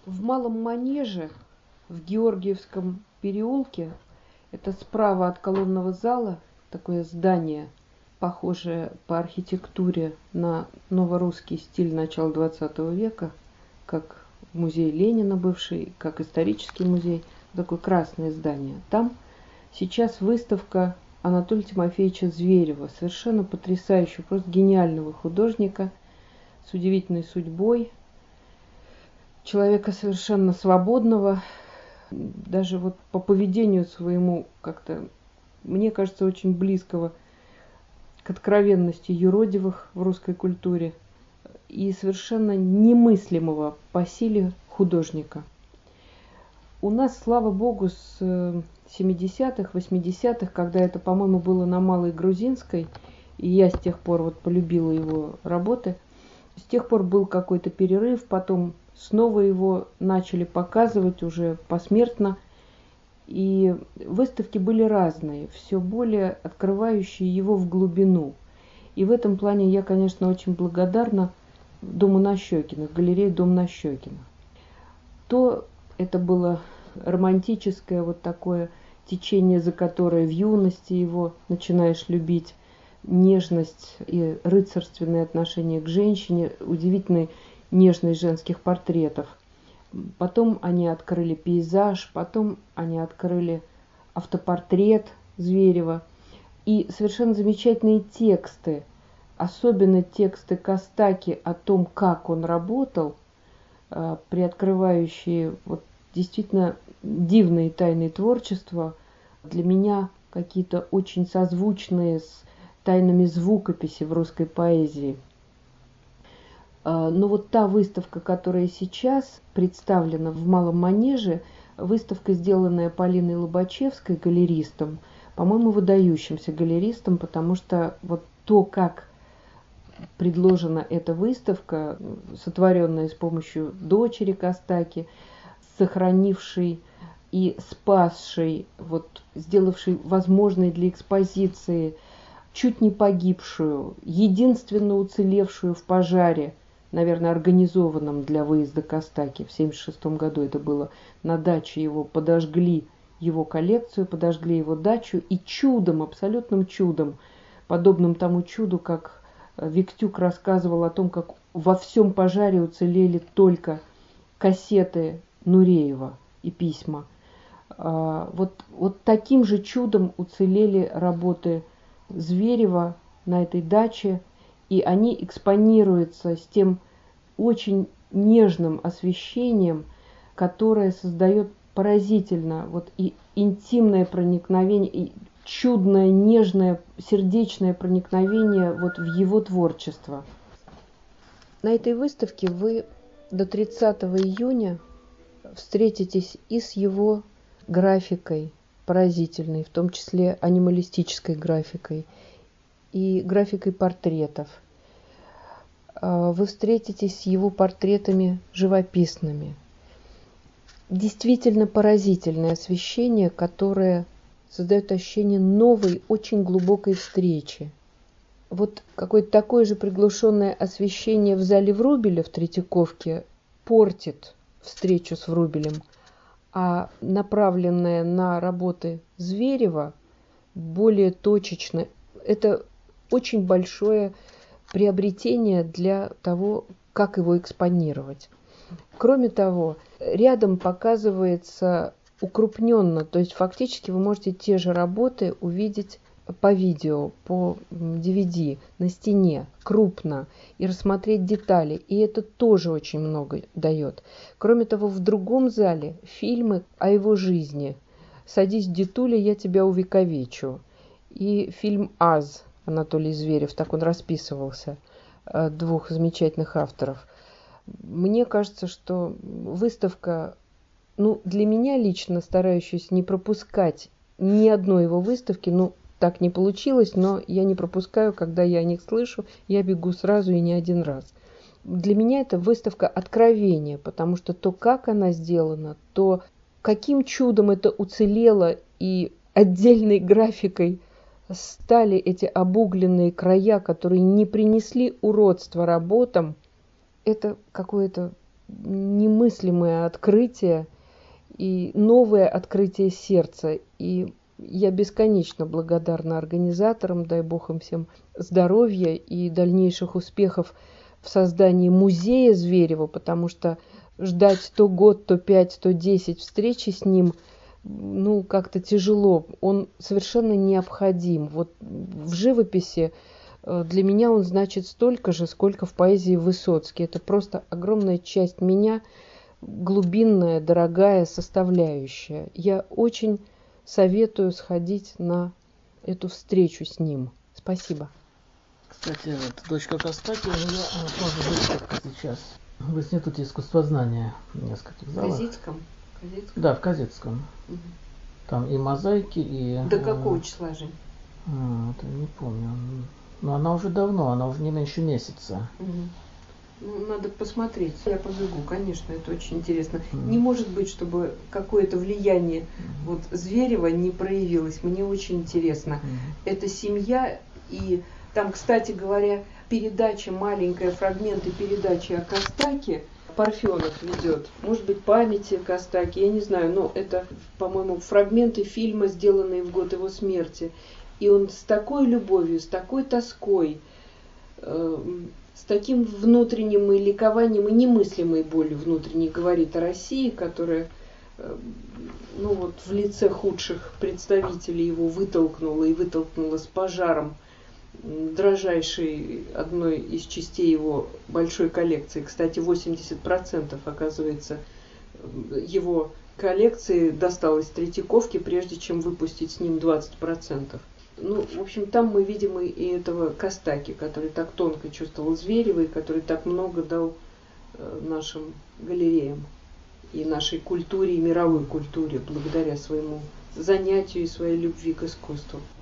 В Малом Манеже, в Георгиевском переулке, это справа от колонного зала, такое здание, похожее по архитектуре на новорусский стиль начала XX века, как музей Ленина бывший, как исторический музей, такое красное здание. Там сейчас выставка Анатолия Тимофеевича Зверева, совершенно потрясающего, просто гениального художника с удивительной судьбой, человека совершенно свободного, даже вот по поведению своему как-то, мне кажется, очень близкого к откровенности юродивых в русской культуре и совершенно немыслимого по силе художника. У нас, слава богу, с 70-х, 80-х, когда это, по-моему, было на Малой Грузинской, и я с тех пор вот полюбила его работы, с тех пор был какой-то перерыв, потом снова его начали показывать уже посмертно. И выставки были разные, все более открывающие его в глубину. И в этом плане я, конечно, очень благодарна Дому Нащекина, галерее Дом Нащекина. То это было романтическое вот такое течение, за которое в юности его начинаешь любить, нежность и рыцарственное отношение к женщине, удивительной нежность женских портретов. Потом они открыли пейзаж, потом они открыли автопортрет Зверева. И совершенно замечательные тексты, особенно тексты Костаки о том, как он работал, приоткрывающие вот действительно дивные тайны творчества, для меня какие-то очень созвучные с тайнами звукописи в русской поэзии. Но вот та выставка, которая сейчас представлена в Малом Манеже, выставка, сделанная Полиной Лобачевской, галеристом, по-моему, выдающимся галеристом, потому что вот то, как предложена эта выставка, сотворенная с помощью дочери Костаки, сохранившей и спасшей, вот, сделавшей возможной для экспозиции чуть не погибшую, единственно уцелевшую в пожаре, наверное, организованном для выезда Костаки. В 1976 году это было. На даче его подожгли, его коллекцию, подожгли его дачу. И чудом, абсолютным чудом, подобным тому чуду, как Виктюк рассказывал о том, как во всем пожаре уцелели только кассеты Нуреева и письма. Вот таким же чудом уцелели работы Зверева на этой даче, и они экспонируются с тем очень нежным освещением, которое создает поразительно вот и интимное проникновение, и чудное, нежное, сердечное проникновение вот в его творчество. На этой выставке вы до 30 июня встретитесь и с его графикой поразительной, в том числе анималистической графикой, и графикой портретов. Вы встретитесь с его портретами живописными. Действительно поразительное освещение, которое создает ощущение новой, очень глубокой встречи. Вот какое-то такое же приглушенное освещение в зале Врубеля в Третьяковке портит встречу с Врубелем, а направленное на работы Зверева более точечно. Это очень большое приобретение для того, как его экспонировать. Кроме того, рядом показывается укрупненно, то есть фактически вы можете те же работы увидеть по видео, по DVD на стене, крупно, и рассмотреть детали. И это тоже очень много дает. Кроме того, в другом зале фильмы о его жизни. «Садись, дедуля, я тебя увековечу». И фильм «Аз» Анатолий Зверев, так он расписывался, двух замечательных авторов. Мне кажется, что выставка, для меня лично, старающаяся не пропускать ни одной его выставки, так не получилось, но я не пропускаю, когда я о них слышу, я бегу сразу и не один раз. Для меня это выставка откровения, потому что то, как она сделана, то, каким чудом это уцелело и отдельной графикой стали эти обугленные края, которые не принесли уродства работам, это какое-то немыслимое открытие и новое открытие сердца. И я бесконечно благодарна организаторам, дай бог им всем здоровья и дальнейших успехов в создании музея Зверева, потому что ждать то год, то 5, то 10 встречи с ним, ну, как-то тяжело. Он совершенно необходим. Вот в живописи для меня он значит столько же, сколько в поэзии Высоцкий. Это просто огромная часть меня, глубинная, дорогая составляющая. Я очень советую сходить на эту встречу с ним. Спасибо. Кстати, вот, дочка Костаки у нее тоже выставка сейчас в Институте искусствознания в нескольких залах. В Казицком? Да, в Казицком. Угу. Там и мозаики, и... До какого числа же? Это не помню. Но она уже давно, она уже не меньше месяца. Угу. Ну, надо посмотреть. Я побегу, конечно, это очень интересно. Не может быть, чтобы какое-то влияние вот Зверева не проявилось. Мне очень интересно. Это семья, и там, кстати говоря, передача, маленькая фрагменты передачи о Костаке Парфенов ведет. Может быть, памяти Костаки, я не знаю, но это, по-моему, фрагменты фильма, сделанные в год его смерти. И он с такой любовью, с такой тоской, с таким внутренним и ликованием, и немыслимой болью внутренней говорит о России, которая, ну вот, в лице худших представителей его вытолкнула с пожаром дрожайшей одной из частей его большой коллекции. Кстати, 80% оказывается его коллекции досталось Третьяковке, прежде чем выпустить с ним 20%. Ну, в общем, там мы видим и этого Костаки, который так тонко чувствовал Зверева, и который так много дал нашим галереям и нашей культуре, и мировой культуре, благодаря своему занятию и своей любви к искусству.